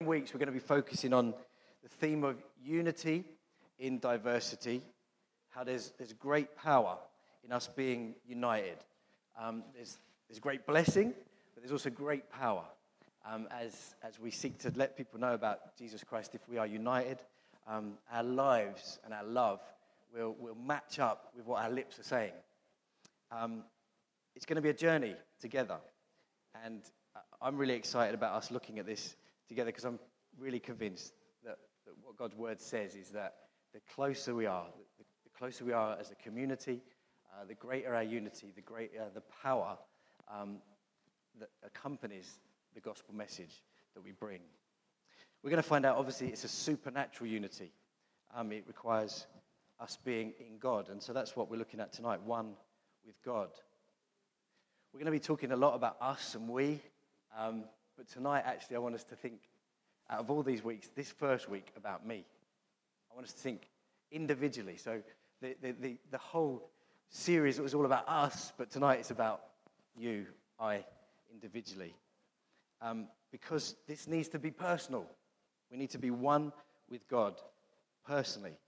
weeks, we're going to be focusing on the theme of unity in diversity, how there's great power in us being united. There's great blessing, but there's also great power as we seek to let people know about Jesus Christ. If we are united, our lives and our love will match up with what our lips are saying. It's going to be a journey together, and I'm really excited about us looking at this together because I'm really convinced that what God's word says is that the closer we are as a community, the greater our unity, the greater the power that accompanies the gospel message that we bring. We're going to find out, obviously, it's a supernatural unity. It requires us being in God, and so that's what we're looking at tonight, one with God. We're going to be talking a lot about us and we, but tonight, actually, I want us to think, out of all these weeks, this first week, about me. I want us to think individually. So the whole series, it was all about us, but tonight it's about you, I, individually. Because this needs to be personal. We need to be one with God personally.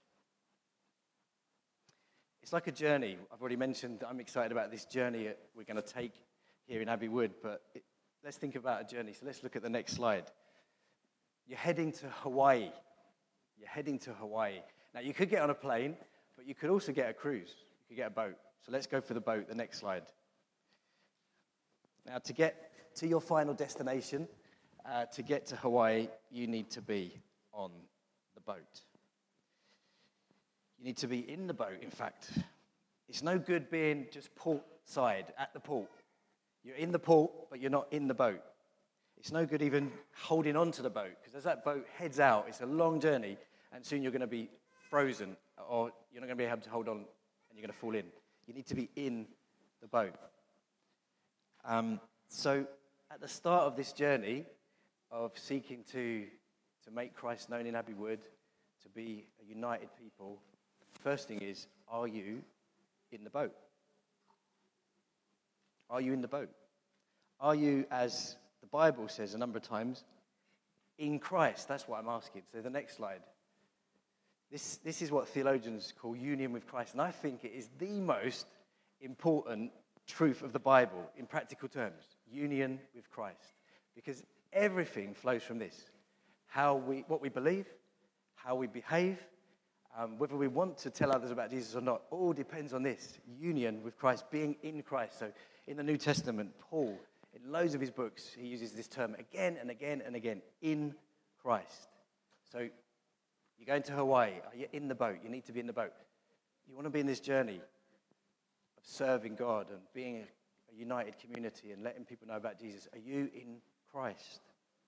It's like a journey. I've already mentioned that I'm excited about this journey we're going to take here in Abbey Wood, but let's think about a journey. So let's look at the next slide. You're heading to Hawaii. Now, you could get on a plane, but you could also get a cruise. You could get a boat. So let's go for the boat, the next slide. Now, to get to your final destination, to get to Hawaii, you need to be on the boat. You need to be in the boat, in fact. It's no good being just port side, at the port. You're in the port, but you're not in the boat. It's no good even holding on to the boat, because as that boat heads out, it's a long journey, and soon you're going to be frozen, or you're not going to be able to hold on, and you're going to fall in. You need to be in the boat. So at the start of this journey of seeking to make Christ known in Abbey Wood, to be a united people, the first thing is, are you in the boat? Are you in the boat? Are you, as the Bible says a number of times, in Christ? That's what I'm asking. So the next slide. This is what theologians call union with Christ, and I think it is the most important truth of the Bible in practical terms. Union with Christ. Because everything flows from this. What we believe, how we behave, whether we want to tell others about Jesus or not, all depends on this. Union with Christ, being in Christ. So in the New Testament, Paul, in loads of his books, he uses this term again and again and again, in Christ. So you're going to Hawaii, are you in the boat? You need to be in the boat. You want to be in this journey of serving God and being a united community and letting people know about Jesus. Are you in Christ?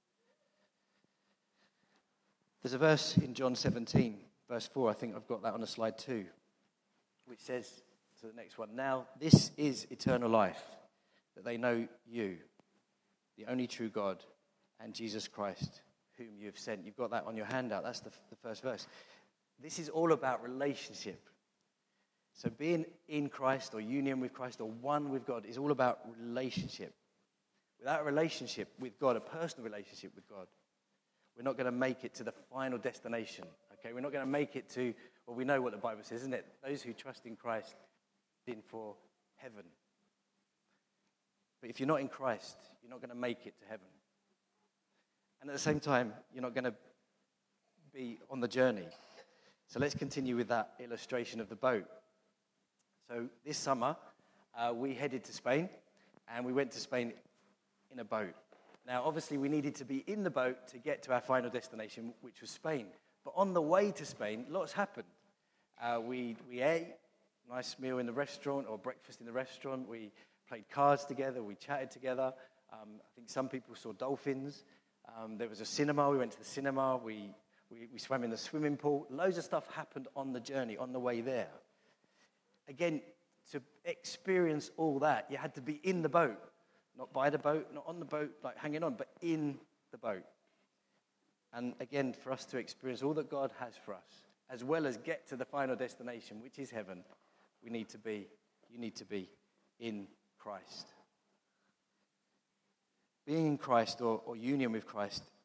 There's a verse in John 17, verse 4, I think I've got that on the slide too, which says, to the next one, now this is eternal life, that they know you, the only true God, and Jesus Christ, whom you have sent. You've got that on your handout. That's the first verse. This is all about relationship. So being in Christ or union with Christ or one with God is all about relationship. Without a relationship with God, a personal relationship with God, we're not going to make it to the final destination. Okay, we're not going to make it to, well, we know what the Bible says, isn't it? Those who trust in Christ in for heaven. But if you're not in Christ, you're not going to make it to heaven. And at the same time, you're not going to be on the journey. So let's continue with that illustration of the boat. So this summer, we headed to Spain, and we went to Spain in a boat. Now, obviously, we needed to be in the boat to get to our final destination, which was Spain. But on the way to Spain, lots happened. We ate a nice meal in the restaurant, or breakfast in the restaurant. We played cards together. We chatted together. I think some people saw dolphins. There was a cinema. We went to the cinema. We swam in the swimming pool. Loads of stuff happened on the journey, on the way there. Again, to experience all that, you had to be in the boat. Not by the boat, not on the boat, like hanging on, but in the boat. And again, for us to experience all that God has for us, as well as get to the final destination, which is heaven, you need to be in Christ. Being in Christ or union with Christ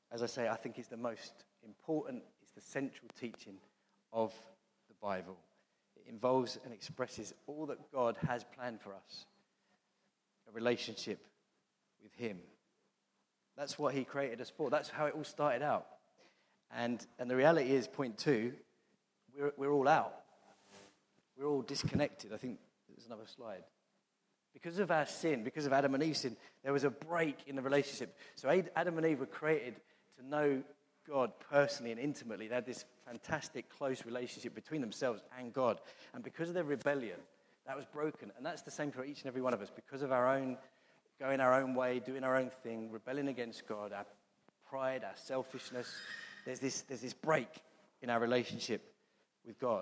as I say, I think is the most important, it's the central teaching of the Bible. It involves and expresses all that God has planned for us, a relationship with him. That's what he created us for. That's how it all started out. And the reality is, point two, we're all out. We're all disconnected. I think there's another slide. Because of our sin, because of Adam and Eve's sin, there was a break in the relationship. So Adam and Eve were created to know God personally and intimately. They had this fantastic, close relationship between themselves and God. And because of their rebellion, that was broken. And that's the same for each and every one of us. Because of our own, going our own way, doing our own thing, rebelling against God, our pride, our selfishness, there's this break in our relationship with God.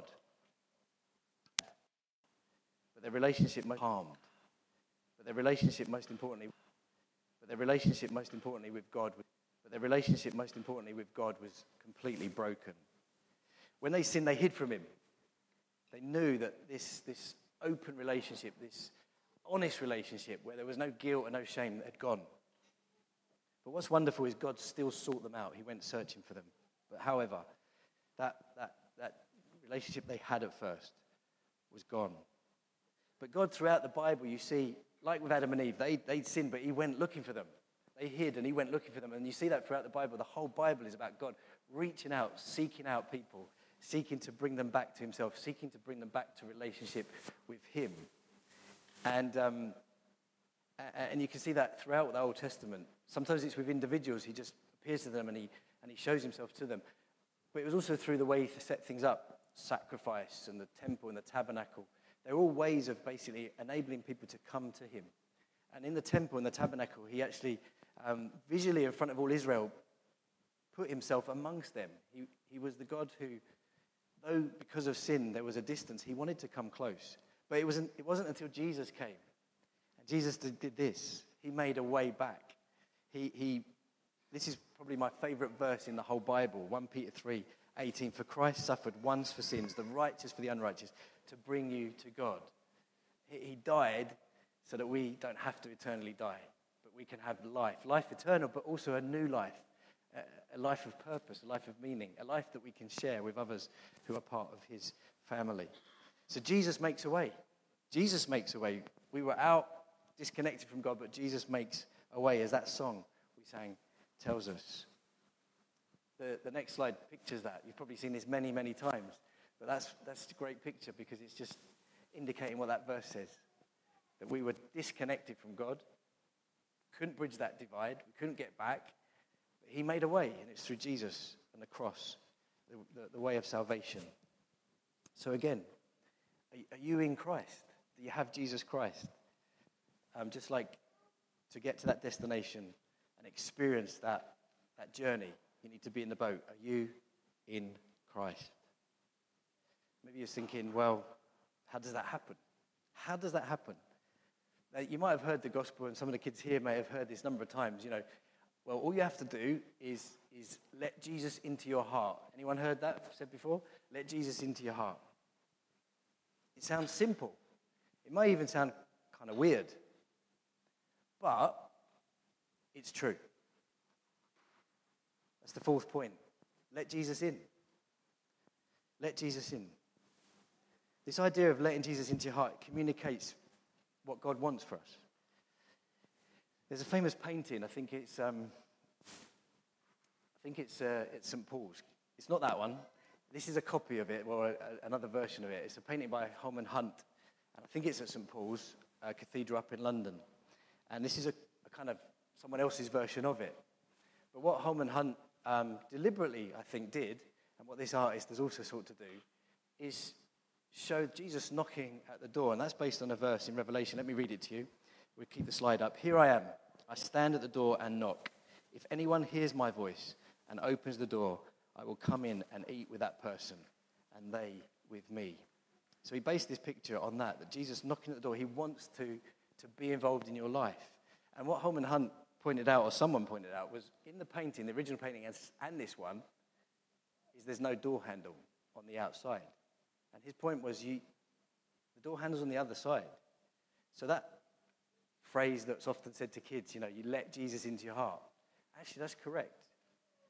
But their relationship most harmed. But their relationship most importantly with God was completely broken. When they sinned, they hid from him. They knew that this open relationship, this honest relationship where there was no guilt and no shame, had gone. But what's wonderful is God still sought them out. He went searching for them. But however, that relationship they had at first was gone. But God, throughout the Bible, you see, like with Adam and Eve, they'd sinned, but he went looking for them. They hid, and he went looking for them. And you see that throughout the Bible. The whole Bible is about God reaching out, seeking out people, seeking to bring them back to himself, seeking to bring them back to relationship with him. And you can see that throughout the Old Testament. Sometimes it's with individuals. He just appears to them, and he shows himself to them. But it was also through the way he set things up, sacrifice and the temple and the tabernacle. They're all ways of basically enabling people to come to him. And in the temple and the tabernacle, he actually, visually in front of all Israel, put himself amongst them. He was the God who, though because of sin there was a distance, he wanted to come close. But it wasn't until Jesus came. And Jesus did this. He made a way back. This is probably my favorite verse in the whole Bible, 1 Peter 3:18. For Christ suffered once for sins, the righteous for the unrighteous, to bring you to God. He died so that we don't have to eternally die, but we can have life eternal, but also a new life, a life of purpose, a life of meaning, a life that we can share with others who are part of his family. So Jesus makes a way. Jesus makes a way. We were out, disconnected from God, but Jesus makes a way, as that song we sang tells us. The next slide pictures that. You've probably seen this many, many times. But that's a great picture because it's just indicating what that verse says. That we were disconnected from God. Couldn't bridge that divide. We couldn't get back. But he made a way, and it's through Jesus and the cross, the way of salvation. So again, are you in Christ? Do you have Jesus Christ? Just like to get to that destination and experience that journey, you need to be in the boat. Are you in Christ? Maybe you're thinking, well, how does that happen? How does that happen? Now, you might have heard the gospel, and some of the kids here may have heard this a number of times. Well, all you have to do is let Jesus into your heart. Anyone heard that said before? Let Jesus into your heart. It sounds simple. It may even sound kind of weird. But it's true. That's the fourth point. Let Jesus in. Let Jesus in. This idea of letting Jesus into your heart communicates what God wants for us. There's a famous painting. I think it's at St. Paul's. It's not that one. This is a copy of it, or another version of it. It's a painting by Holman Hunt, and I think it's at St. Paul's Cathedral up in London. And this is a kind of someone else's version of it. But what Holman Hunt deliberately, I think, did, and what this artist has also sought to do, is show Jesus knocking at the door. And that's based on a verse in Revelation. Let me read it to you. We'll keep the slide up. Here I am. I stand at the door and knock. If anyone hears my voice and opens the door, I will come in and eat with that person, and they with me. So he based this picture on that Jesus knocking at the door. He wants to be involved in your life. And what Holman Hunt pointed out, or someone pointed out, was in the painting, the original painting and this one, is there's no door handle on the outside. And his point was the door handle's on the other side. So that phrase that's often said to kids, you let Jesus into your heart. Actually, that's correct.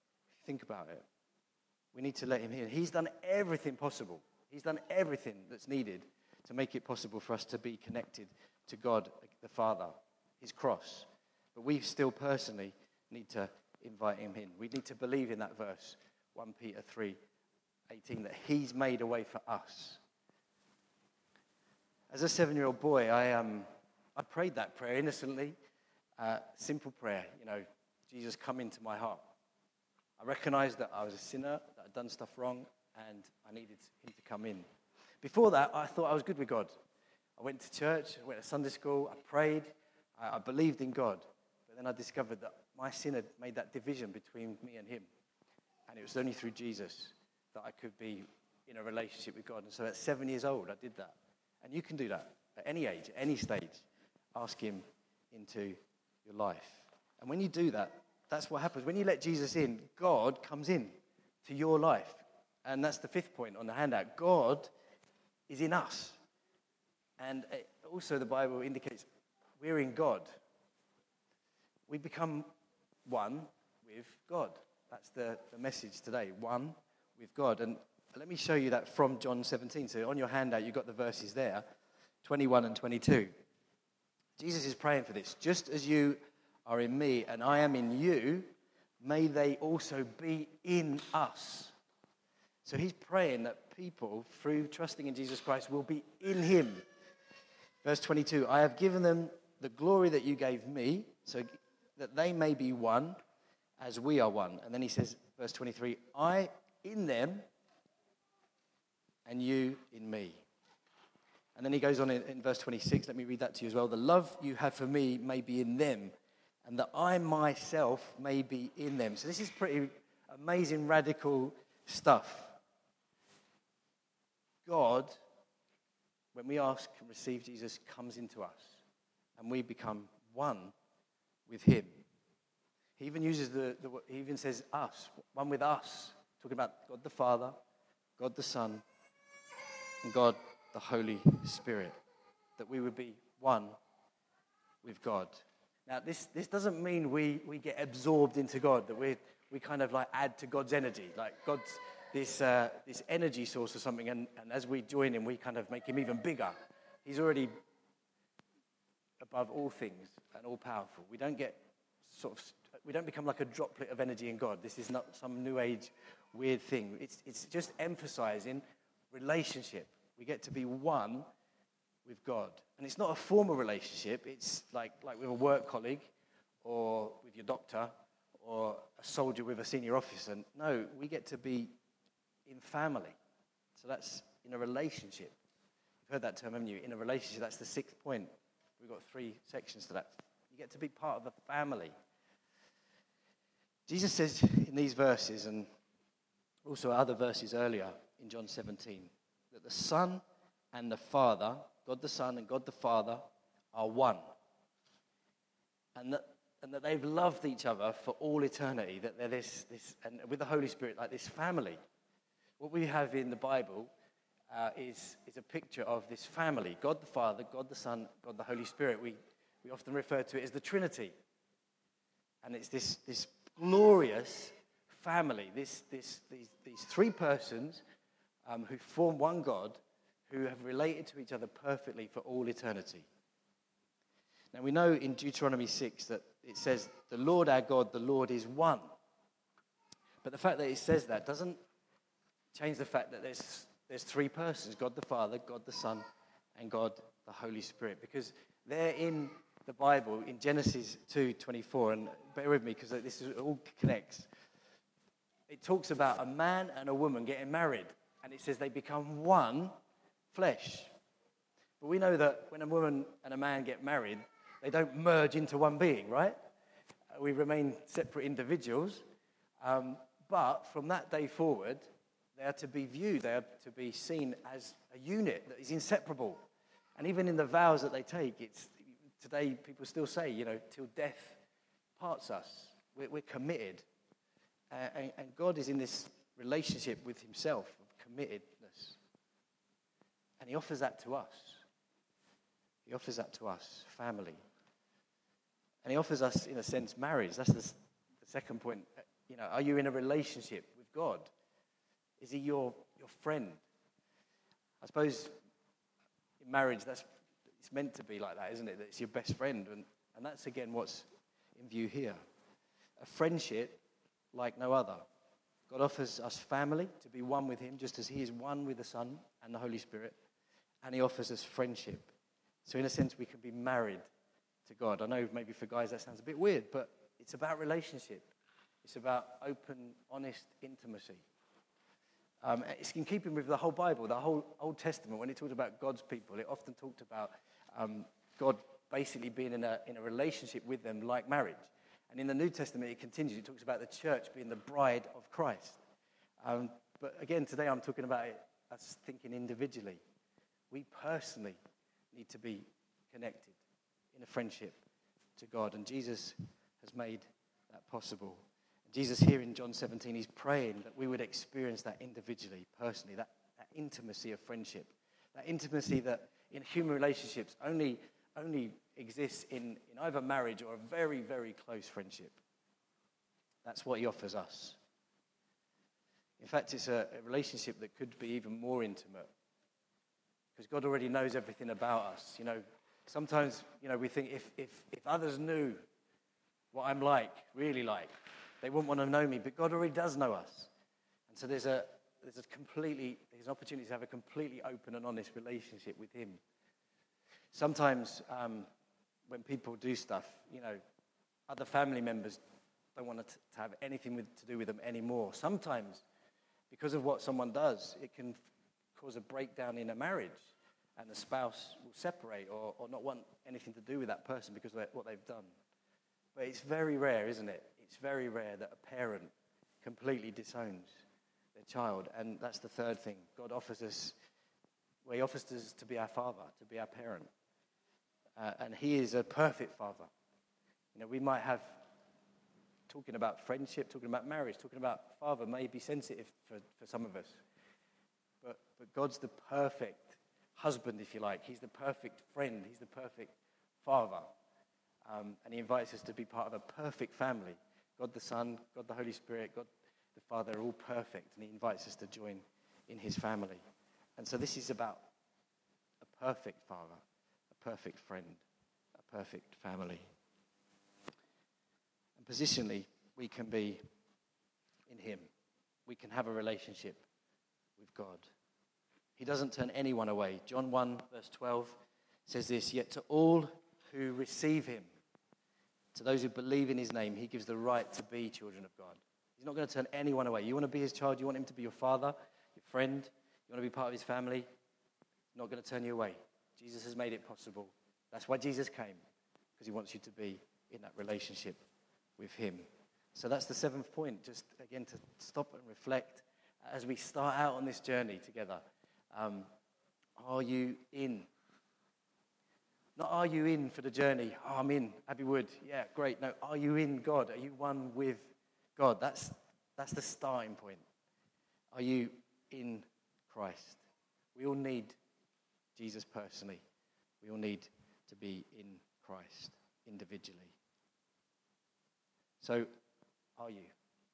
Think about it. We need to let him in. He's done everything possible. He's done everything that's needed to make it possible for us to be connected to God, the Father, his cross. But we still personally need to invite him in. We need to believe in that verse, 1 Peter 3:18, that he's made a way for us. As a 7-year-old boy, I prayed that prayer innocently. Simple prayer, Jesus, come into my heart. I recognized that I was a sinner, that I'd done stuff wrong, and I needed him to come in. Before that, I thought I was good with God. I went to church, I went to Sunday school, I prayed, I believed in God. But then I discovered that my sin had made that division between me and him. And it was only through Jesus that I could be in a relationship with God. And so at 7 years old, I did that. And you can do that at any age, at any stage. Ask him into your life. And when you do that, that's what happens. When you let Jesus in, God comes in to your life. And that's the 5th point on the handout. God is in us. And also the Bible indicates we're in God. We become one with God. That's the message today, one with God. And let me show you that from John 17. So on your handout, you've got the verses there, 21 and 22. Jesus is praying for this. Just as you are in me and I am in you, may they also be in us. So he's praying that people, through trusting in Jesus Christ, will be in him. Verse 22, I have given them the glory that you gave me, so that they may be one as we are one. And then he says, verse 23, I in them and you in me. And then he goes on in verse 26, let me read that to you as well. The love you have for me may be in them, and that I myself may be in them. So this is pretty amazing, radical stuff. God, when we ask and receive Jesus, comes into us, and we become one with him. He even uses he even says us, one with us, talking about God the Father, God the Son, and God the Holy Spirit, that we would be one with God. Now, this doesn't mean we get absorbed into God, that we kind of like add to God's energy, like God's this energy source or something, and as we join him, we kind of make him even bigger. He's already above all things and all powerful. We don't become like a droplet of energy in God. This is not some new age weird thing. It's just emphasizing relationship. We get to be one with God. And it's not a formal relationship. It's like with a work colleague or with your doctor or a soldier with a senior officer. No, we get to be in family. So that's in a relationship. You've heard that term, haven't you? In a relationship, that's the 6th point. We've got 3 sections to that. You get to be part of a family. Jesus says in these verses, and also other verses earlier in John 17, that the Son and the Father, God the Son and God the Father, are one. And that they've loved each other for all eternity, that they're this and with the Holy Spirit, like this family. What we have in the Bible is a picture of this family, God the Father, God the Son, God the Holy Spirit. We often refer to it as the Trinity. And it's this glorious family, these 3 persons who form one God, who have related to each other perfectly for all eternity. Now we know in Deuteronomy 6 that it says, the Lord our God, the Lord is one. But the fact that it says that doesn't change the fact that there's 3 persons, God the Father, God the Son, and God the Holy Spirit. Because they're in the Bible, in Genesis 2:24, and bear with me because this all connects. It talks about a man and a woman getting married, and it says they become one flesh. But we know that when a woman and a man get married, they don't merge into one being, right? We remain separate individuals. But from that day forward, they are to be viewed, they are to be seen as a unit that is inseparable. And even in the vows that they take, today people still say, till death parts us. We're committed. And God is in this relationship with himself of committedness. And he offers that to us. He offers that to us, family. And he offers us, in a sense, marriage. That's the second point. Are you in a relationship with God? Is he your friend? I suppose in marriage, it's meant to be like that, isn't it? That it's your best friend. And that's, again, what's in view here. A friendship like no other. God offers us family to be one with him, just as he is one with the Son and the Holy Spirit. And he offers us friendship. So in a sense, we can be married to God. I know maybe for guys that sounds a bit weird, but it's about relationship. It's about open, honest intimacy. It's in keeping with the whole Bible, the whole Old Testament. When it talked about God's people, it often talked about God basically being in a relationship with them like marriage. And in the New Testament, it continues. It talks about the church being the bride of Christ. But again, today I'm talking about it as thinking individually. We personally need to be connected in a friendship to God. And Jesus has made that possible. Jesus here in John 17, he's praying that we would experience that individually, personally, that intimacy of friendship. That intimacy that in human relationships only exists in either marriage or a very, very close friendship. That's what he offers us. In fact, it's a relationship that could be even more intimate because God already knows everything about us. Sometimes, we think if others knew what I'm like, really like, they wouldn't want to know me, but God already does know us. And so there's an opportunity to have a completely open and honest relationship with him. Sometimes when people do stuff, other family members don't want to have anything to do with them anymore. Sometimes, because of what someone does, it can cause a breakdown in a marriage, and the spouse will separate or not want anything to do with that person because of what they've done. But it's very rare, isn't it? It's very rare that a parent completely disowns their child. And that's the third thing. God offers us, he offers us to be our father, to be our parent. And he is a perfect father. We might have, talking about friendship, talking about marriage, talking about father may be sensitive for some of us. But God's the perfect husband, if you like. He's the perfect friend. He's the perfect father. And he invites us to be part of a perfect family. God the Son, God the Holy Spirit, God the Father are all perfect, and he invites us to join in his family. And so this is about a perfect father, a perfect friend, a perfect family. And positionally, we can be in him. We can have a relationship with God. He doesn't turn anyone away. John 1, verse 12 says this, "Yet to all who receive him, to those who believe in his name, he gives the right to be children of God." He's not going to turn anyone away. You want to be his child, you want him to be your father, your friend, you want to be part of his family, he's not going to turn you away. Jesus has made it possible. That's why Jesus came, because he wants you to be in that relationship with him. So that's the seventh point, just again to stop and reflect as we start out on this journey together. Are you in? Not are you in for the journey? Oh, I'm in. Abbey Wood. Yeah, great. No, are you in God? Are you one with God? That's the starting point. Are you in Christ? We all need Jesus personally. We all need to be in Christ individually. So, are you?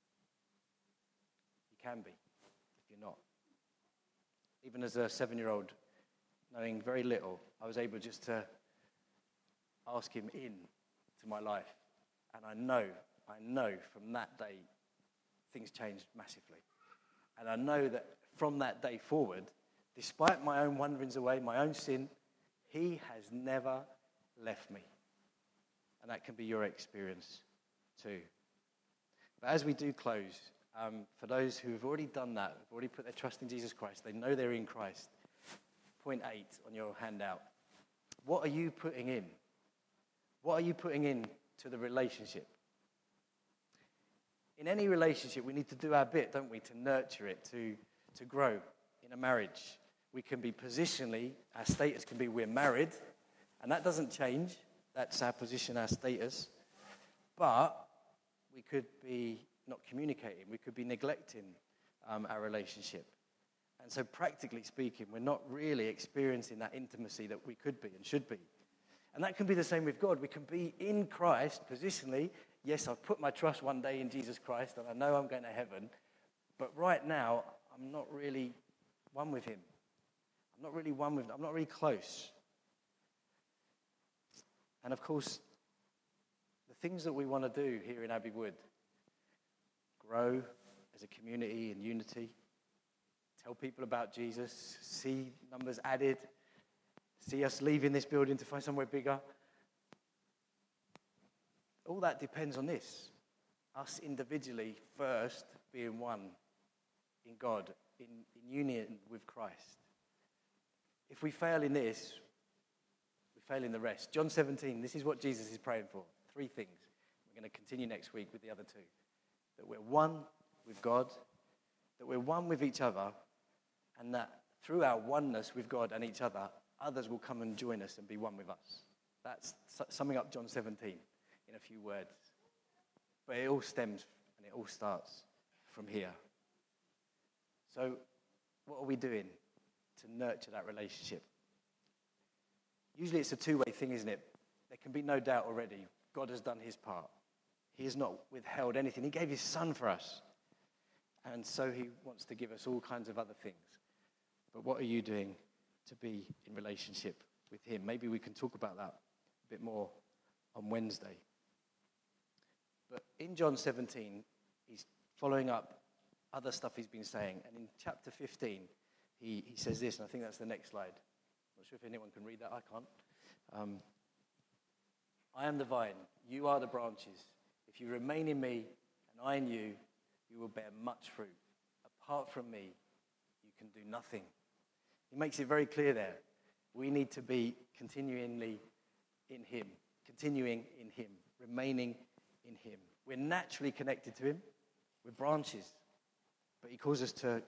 You can be, if you're not. Even as a 7-year-old, knowing very little, I was able just to ask him in to my life. And I know from that day, things changed massively. And I know that from that day forward, despite my own wanderings away, my own sin, he has never left me. And that can be your experience too. But as we do close, for those who have already done that, have already put their trust in Jesus Christ, they know they're in Christ. Point 8 on your handout. What are you putting in? What are you putting in to the relationship? In any relationship, we need to do our bit, don't we, to nurture it, to grow. In a marriage, we can be positionally, our status can be we're married, and that doesn't change. That's our position, our status. But we could be not communicating. We could be neglecting our relationship. And so practically speaking, we're not really experiencing that intimacy that we could be and should be. And that can be the same with God. We can be in Christ, positionally, Yes, I've put my trust one day in Jesus Christ, and I know I'm going to heaven, but right now, I'm not really one with him. I'm not really close. And of course, the things that we want to do here in Abbey Wood, grow as a community in unity, tell people about Jesus, see numbers added, see us leaving this building to find somewhere bigger. All that depends on this. Us individually first being one in God, in union with Christ. If we fail in this, we fail in the rest. John 17, this is what Jesus is praying for. 3 things. We're going to continue next week with the other 2. That we're one with God, that we're one with each other, and that through our oneness with God and each other, others will come and join us and be one with us. That's summing up John 17 in a few words. But it all stems and it all starts from here. So what are we doing to nurture that relationship? Usually it's a 2-way thing, isn't it? There can be no doubt already. God has done his part. He has not withheld anything. He gave his son for us. And so he wants to give us all kinds of other things. But what are you doing to be in relationship with him? Maybe we can talk about that a bit more on Wednesday. But in John 17, he's following up other stuff he's been saying. And in chapter 15, he says this, and I think that's the next slide. I'm not sure if anyone can read that. I can't. I am the vine. You are the branches. If you remain in me and I in you, you will bear much fruit. Apart from me, you can do nothing. He makes it very clear there. We need to be continuing in him, remaining in him. We're naturally connected to him. We're branches. But he calls us to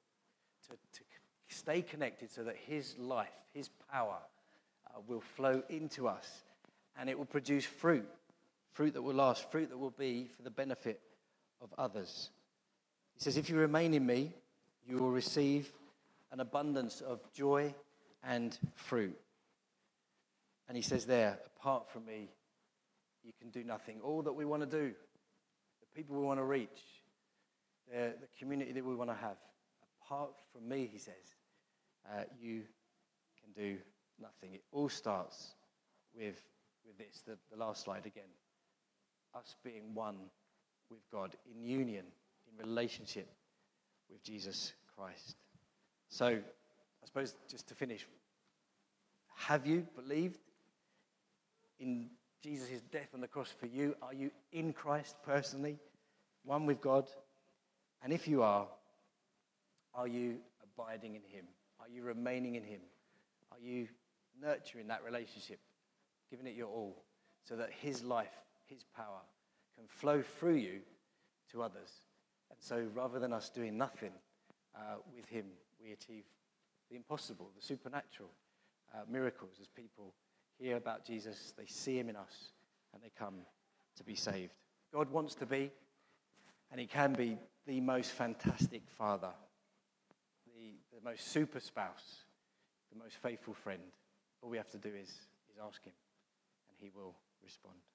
stay connected so that his life, his power will flow into us. And it will produce fruit that will last, fruit that will be for the benefit of others. He says, if you remain in me, you will receive an abundance of joy and fruit. And he says there, apart from me, you can do nothing. All that we want to do, the people we want to reach, the community that we want to have, apart from me, he says, you can do nothing. It all starts with this, the last slide again. Us being one with God, in union, in relationship with Jesus Christ. So, I suppose just to finish, have you believed in Jesus' death on the cross for you? Are you in Christ personally, one with God? And if you are you abiding in him? Are you remaining in him? Are you nurturing that relationship, giving it your all, so that his life, his power can flow through you to others? And so rather than us doing nothing with him, we achieve the impossible, the supernatural miracles as people hear about Jesus, they see him in us, and they come to be saved. God wants to be, and he can be, the most fantastic father, the most super spouse, the most faithful friend. All we have to do is ask him, and he will respond.